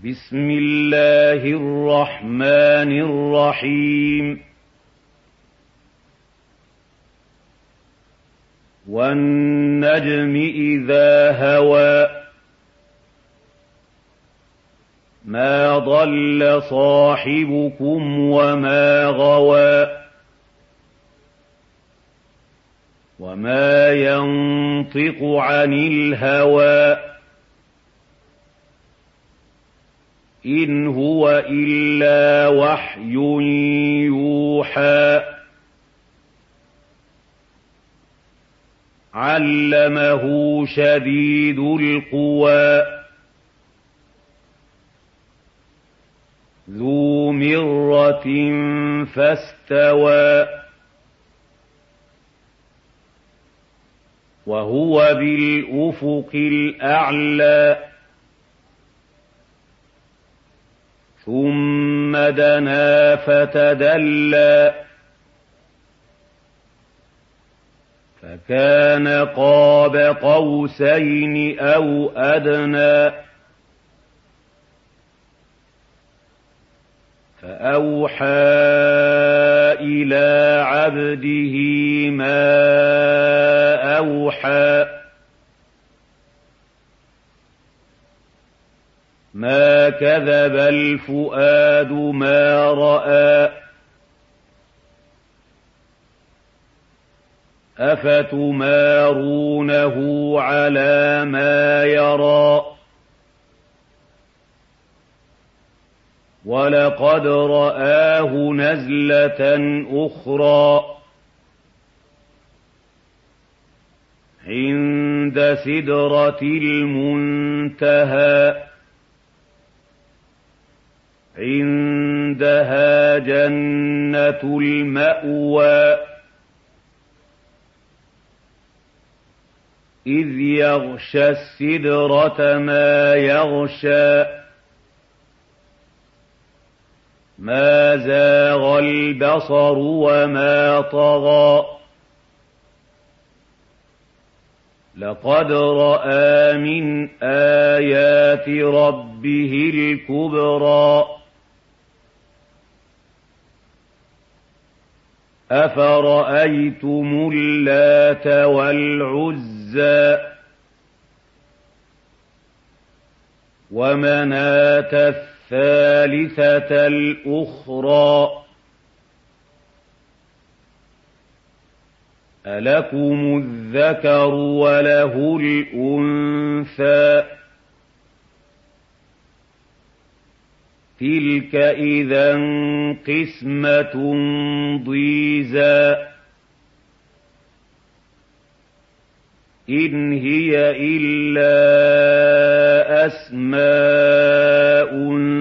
بسم الله الرحمن الرحيم والنجم إذا هوى ما ضل صاحبكم وما غوى وما ينطق عن الهوى إن هو إلا وحي يوحى علمه شديد القوى ذو مرة فاستوى وهو بالأفق الأعلى ثم دنا فتدلى فكان قاب قوسين أو أدنى فأوحى إلى عبده ما أوحى ما كذب الفؤاد ما رأى أفتمارونه على ما يرى ولقد رآه نزلة أخرى عند سدرة المنتهى عندها جنة المأوى إذ يغشى السدرة ما يغشى ما زاغ البصر وما طغى لقد رأى من آيات ربه الكبرى أفرأيتم اللات والعزى ومناة الثالثة الأخرى ألكم الذكر وله الأنثى تلك إذا قسمة ضيزى إن هي إلا أسماء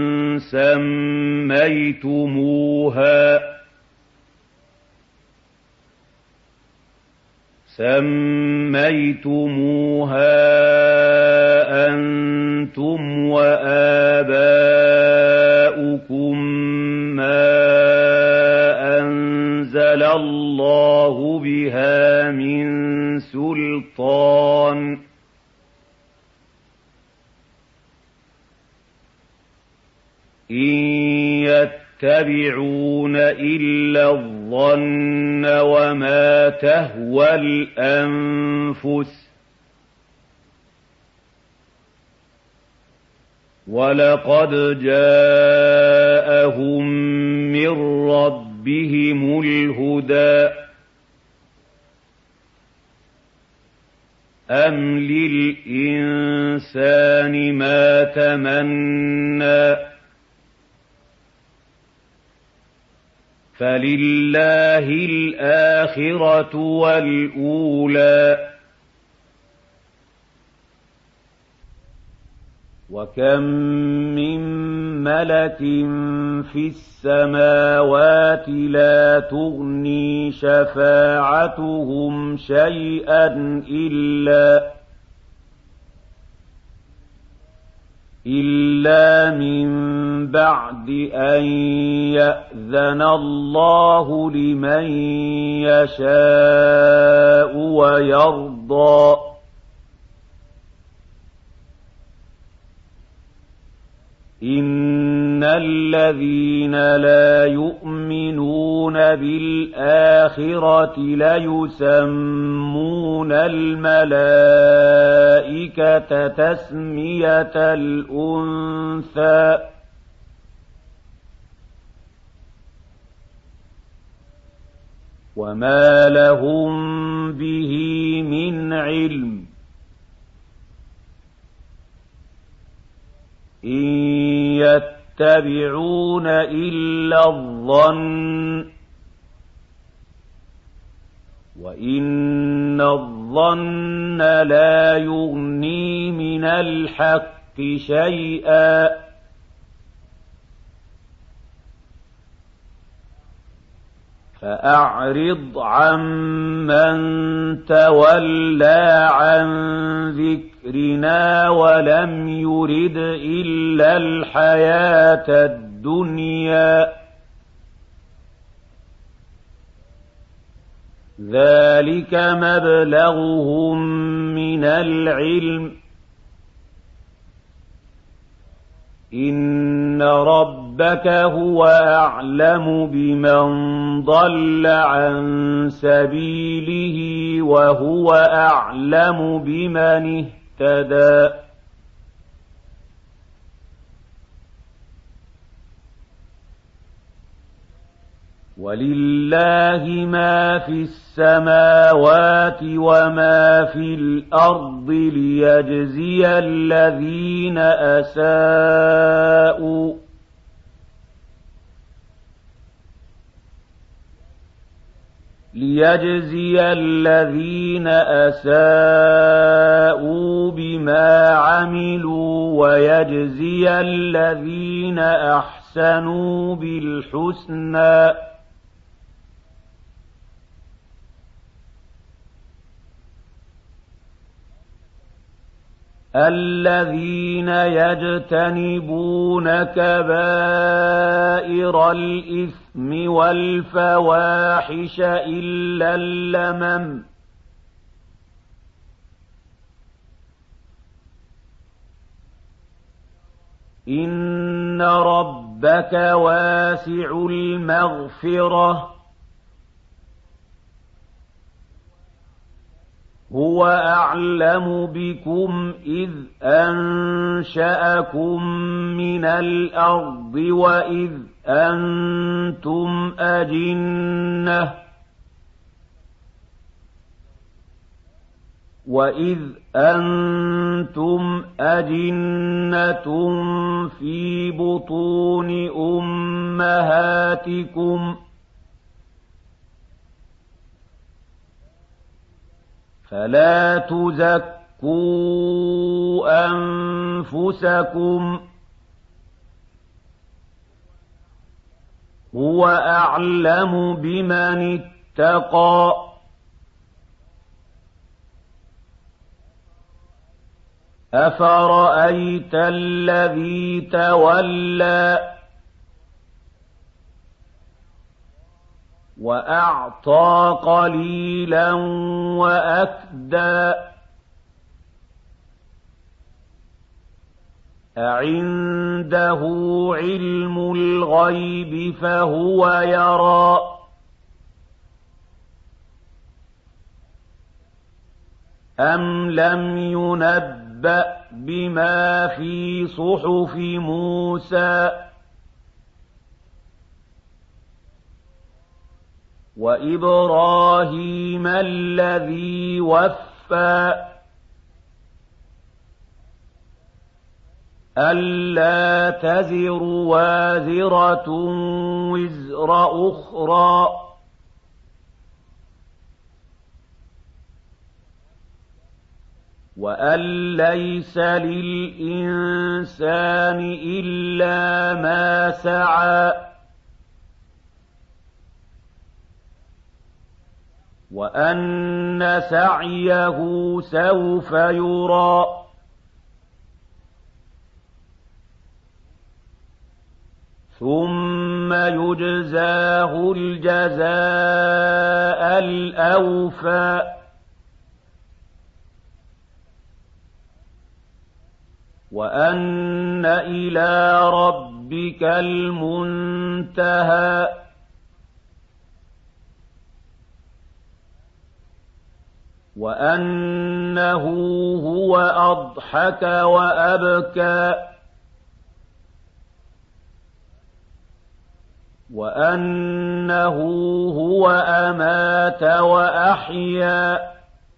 سميتموها أنتم وآباؤكم ما أنزل الله بها من سلطان إن يتبعون إلا الظن وما تهوى الأنفس ولقد جاءهم من ربهم الهدى أم للإنسان ما تمنى فلله الآخرة والأولى وكم من ملك في السماوات لا تغني شفاعتهم شيئا إلا من بعد أن يأذن الله لمن يشاء ويرضى إن الذين لا يؤمنون بالآخرة ليسمون الملائكة تسمية الأنثى وما لهم به من علم إن يتبعون إلا الظن وإن الظن لا يغني من الحق شيئا فأعرض عمن تولى عن ذكرنا ولم يرد إلا الحياة الدنيا ذلك مبلغهم من العلم إن ربك هو أعلم بمن ضل عن سبيله وهو أعلم بمن اهتدى ولله ما في السماوات وما في الأرض ليجزي الذين أساءوا بما عملوا ويجزي الذين أحسنوا بالحسنى الذين يجتنبون كبائر الإثم والفواحش إلا اللمم إن ربك واسع المغفرة هو أعلم بكم إذ أنشأكم من الأرض وإذ أنتم أجنة في بطون أمهاتكم فلا تزكوا أنفسكم هو أعلم بمن اتقى أفرأيت الذي تولى وأعطى قليلا وأكدى أعنده علم الغيب فهو يرى أم لم ينبأ بما في صحف موسى وإبراهيم الذي وفى ألا تزر وازرة وزر أخرى وأن ليس للإنسان إلا ما سعى وأن سعيه سوف يرى ثم يجزاه الجزاء الأوفى وأن وأن إلى ربك المنتهى وأنه هو أضحك وأبكى وأنه هو أمات وأحيا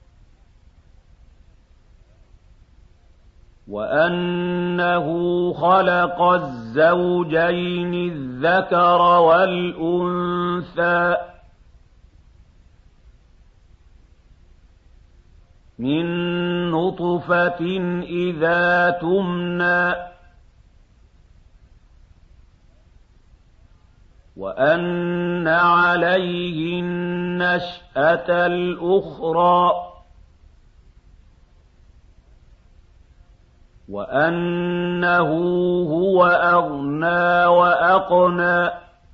وأنه خلق الزوجين الذكر والأنثى من نطفة إذا تمنى وأن عليه النشأة الأخرى وأنه هو أغنى وأقنى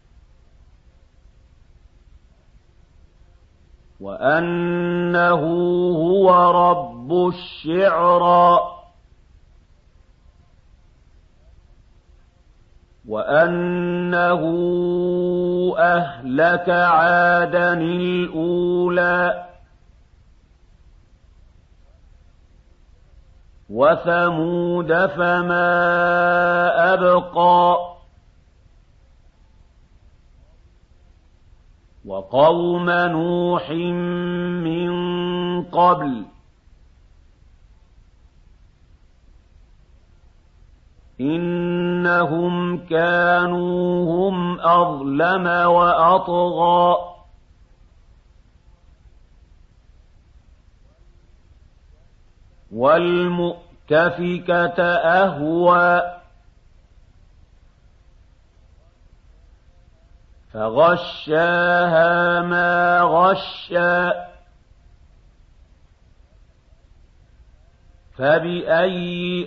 وأنه هو رب الشعرى وأنه أهلك عادا الأولى وثمود فما أبقى وقوم نوح من قبل إنهم كانوا هم أظلم وأطغى والمؤتفكة أهوى فغشاها ما غشى فبأي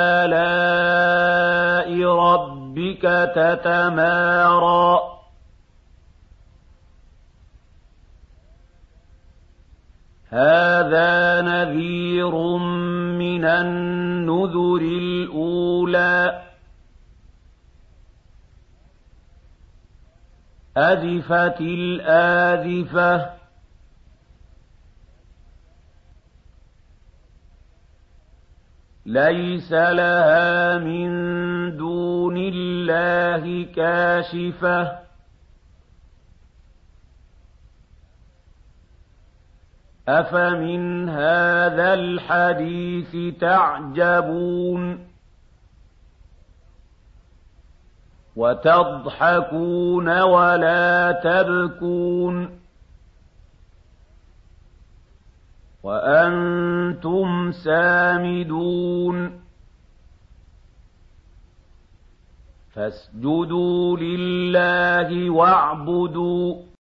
آلاء ربك تتمارى هذا نذير من النذر الأولى أزفت الآزفة ليس لها من دون الله كاشفة أفمن هذا الحديث تعجبون وتضحكون ولا تبكون وأنتم سامدون فاسجدوا لله واعبدوا